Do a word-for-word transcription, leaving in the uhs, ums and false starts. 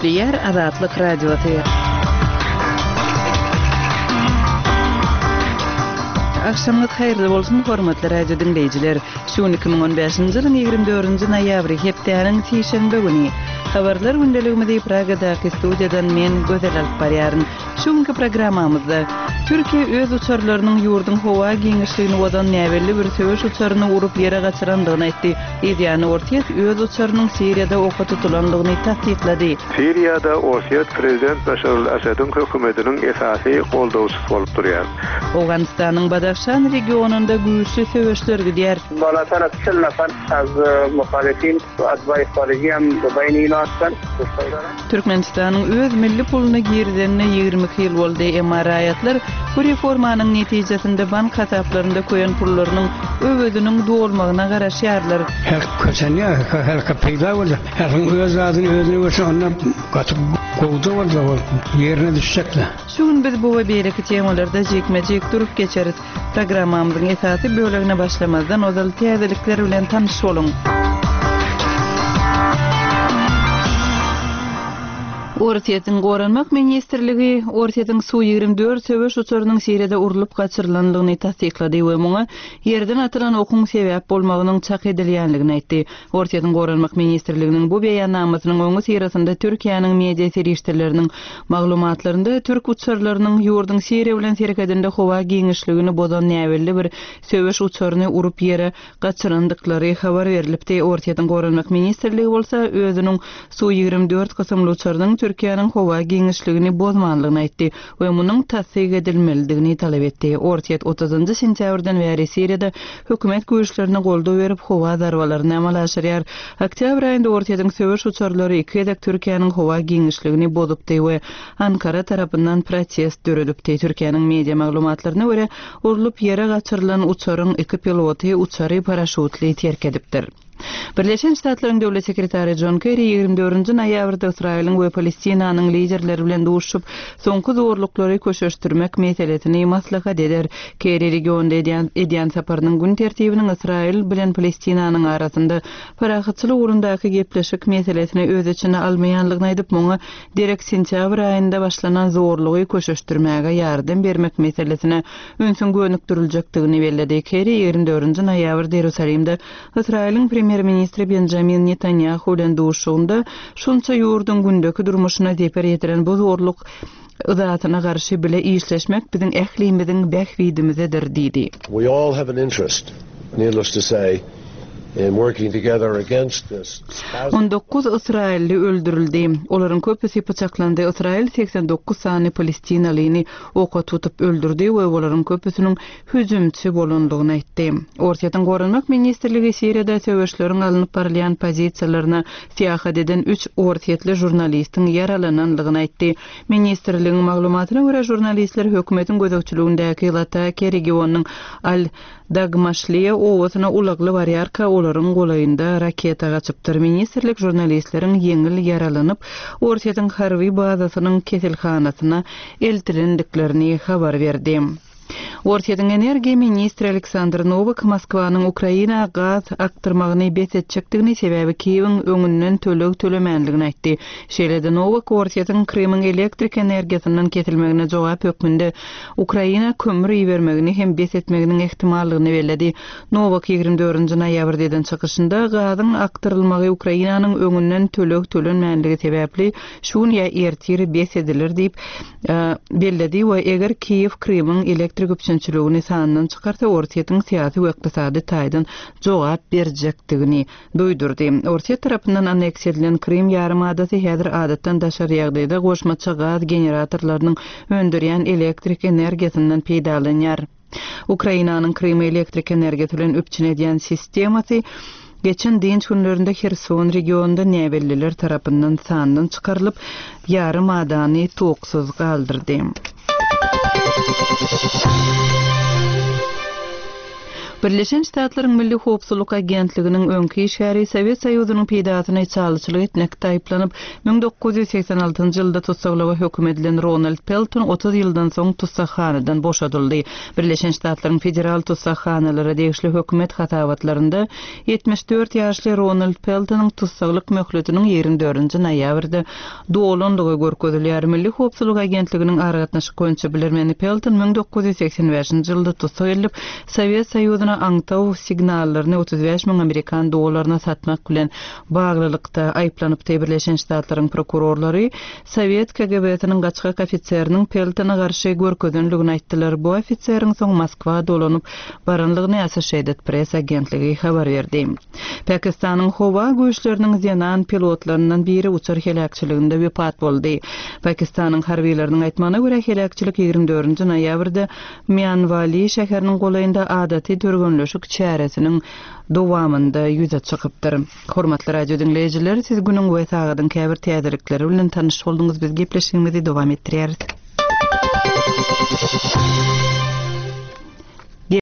Köplüyer Azatlyk radiosu. Akşamınız hayırlı bolsun hormatly radio dinleyijiler. Şu iki ming on beşinji ýylyň ýygrimi dördünji noýabry hepdeniň sişenbe güni. Habarlar gündeliginde Pragadaky studiýadan men Gözel alyp barýaryn. Şuňky programmamyzda Türkiýe öz uçarlarynyň ýurdun howa giňişligini wadan näwelli bir söwüş uçaryny urup ýere gaçyrandygyny aýtdy. Ýa-ni Ortiýet öz uçarynyň Siriýada oka tutulandygyny tasdiklady. Siriýada Ortiýet prezident Başar al-Asadyň hökümetiniň esasy goldawçysy bolup durýar. Awganistanyň Badakhşan regionunda güýçli söwüşler gidýär. بالا طرف چهل نفر از مخالفین و اتباع خارجی هم بین اینا هستن. Türkmenistanyň öz milli puluna girdenine ýygrimi ýyl boldy. Emma raýatlar bu reformanyň netijesinde bank hasaplarynda koýan pullarynyň öwediniň dolmagyna garaşýarlar. Her köçeni her kapyda boldy. Her öz adyny özüne bolsa onda gatyp gowda boldy. Ýerine düşecekler. Şuň biz bu we bereki temalarda jekmejek durup geçeriz. Programmamyzyň esasy bölegine başlamazdan ozal täzelikler bilen tanyş boluň. Ortiýetiň Goranmak ministrligi Ortiýetiň suw ýygrimi dört söwüş uçarynyň Siriýada urulyp gaçyrylandygyny tasdiklady we muňa ýerden atylan okuň sebäp bolmagynyň çak edilýänligini aýtdy. Ortiýetiň Goranmak ministrliginiň bu beýannamasynyň öňü sirasynda Türkiýanyň media serişdeleriniň maglumatlarynda türk uçarlarynyň ýurdun Siriýa bilen serkedinde howa giňişligini bodan näwelli bir söwüş uçaryny urup ýere gaçyrandyklary habar berilipdi. Ortiýetiň Goranmak ministrligi bolsa özüniň suw ýygrimi dört kysymly uçarynyň Türkiýanyň howa giňişligini bozmanlygyny aýtdy we munyň tasdiq edilmelidigini talap etdi. Ortiýet otuzynjy sentýabrdan bäri Siriýada hökümet güýçlerine goldaw berip howa darwalaryny amal aşyrýar. Oktyabr aýynda Ortiýetiň söwüş uçarlary iki edek Türkiýanyň howa giňişligini bozupdy we Ankara tarapyndan protest döredipdi. Türkiýanyň media maglumatlaryna görä urulyp ýere gaçyrylan uçaryň iki piloty uçary paraşutly terk edipdir. Birleşen Ştatlaryň döwlet sekretary John Kerry ýygrimi dördünji noýabrda Israýlyň we Palestinanyň liderleri bilen duruşup soňky zorluklary köşeşdirmek meselesini maslahat eder. Kerry regionda edýän saparynyň gün tertibiniň Israýl bilen Palestinanyň arasynda parahatçylyk urundaky gepleşik meselesini öz içine almaýanlygyny aýdyp muňa derek sentýabr aýynda başlanan zorlugy köşeşdirmäge ýardam bermek meselesine öňsün gönükdirilýekdigini bellädi. Kerry ýygrimi dördünji noýabrda Ýerusalimde Israýlyň Premier ministri Benjamin Netanyahu bilen duruşunda şunça ýurdun gündäki durmuşyna teper ýetiren bu zorluk zatyna garşy bile işleşmek biziň ählimimiziň bähwidimizedir diýdi. We all have an interest, needless to say, in working together against this. on dokuz Israilli öldürildi. Olaryň köpüsi bıçaklandy. Israil seksen dokuz sany Palestinalyny oka tutup öldürdi we olaryň köpüsiniň hüjümçi bolandygyny aýtdy. Ortiýetiň Goranmak ministrligi Siriýada söwüşleriň alınıp barýan pozisiýalaryna siýahat eden üç ortiýetli jurnalistiň yaralananlygyny aýtdy. Ministrligiň maglumatyna görä jurnalistler hökümetiň gözegçiligindäki Lataki regionynyň Al Dagmaşliýa owasyna ulagly barýarka olaryň golayynda raketa gaçypdyr. Ministrlik jurnalistleriň ýeňil yaralanyp Ortiýetiň harby bazasynyň kesilhanasyna eltirendiklerini habar berdi. Ortiýetiň energiýa ministri Aleksandr Novak Moskwanyň Ukraina gaz aktyrmagyny besetjekdigini sebäbi Kiýewiň öňünden tölek tölemänligini aýtdy. Şeýle-de Novak Ortiýetiň Krymyň elektrik energiýasynyň kesilmegine jogap hökmünde Ukraina kömür ýermegini hem besetmeginiň ehtimallygyny bellädi. Novak ýygrimi dördünji noýabrda eden çykyşynda gazyň aktyrylmagy Ukrainanyň öňünden tölek tölenmänligi sebäpli şuň ýa ertir besedilir diýip bellädi we eger Kiýew Krymyň elektrik güççüligini sanyndan çykarsa Ortiýetiň syýasy we ykdysady taýdan jogap berjekdigini duýdurdy. Ortiýet tarapyndan anneksiýa edilen Krym ýarymadaty häzir adatdan daşar ýagdaýda goşmaça gaz generatorlarynyň öndürýän elektrik energiýasyndan peýdalanýar. Ukrainanyň Krym elektrik energiýasy bilen öpçün edýän sistemasy geçen dinç günlerinde Kherson regionunda näwelliler tarapyndan sanyndan çykarylyp ýarymadany toksuz galdyrdy. Birleşen Ştatlaryň Milli Howpsuzlyk Agentliginiň öňki şäheri Sowet Soýuzynyň peýdatyna çalyçylyk etmek taýplanyp bin dokuz ýüz seksen altyncy ýylda tutsaklyga hökm edilen Ronald Pelton otuz ýyldan soň tutsakhanadan boşadyldy. Birleşen Ştatlaryň federal tutsakhanalary degişli hökümet hatabatlarynda yetmiş dört ýaşly Ronald Peltonyň tutsaklyk möhletiniň ýigirmi dördünji noýabrda dolandygy görkezilýär. Milli Howpsuzlyk Agentliginiň aragatnaşyk goýunça bilermeni Pelton bin dokuz ýüz seksen beşinji ýylda tutsak edilip Sowet Soýuzyna aňtaw signallaryny otuz beş miň Amerikan dollaryna satmak bilen baglylykda aýplanyp Birleşen Ştatlaryň prokurorlary Sowet K G B-siniň gaçyk ofitseriniň Peltona garşy görkezenligini aýtdylar. Bu ofitseriň soň Moskwa dolanyp baranlygyny Associated Press agentligi habar berdi. Pakistanyň howa güýçleriniň ýanan pilotlarynyň biri uçar helakçyliginde wepat boldy. Pakistanyň harbiýleriniň aýtmagyna görä helakçylyk ýigirmi dördünji noýabrda Mianwali şäheriniň golaýynda adaty törgünleşik çäresiniň dowamında ýüze çykypdyr. Hormatly radio dinleýijiler, siz günüň we sagydyň käbir täzelikleri bilen tanyş boldyňyz. Biz gepleşigimizi dowam etdirýäris.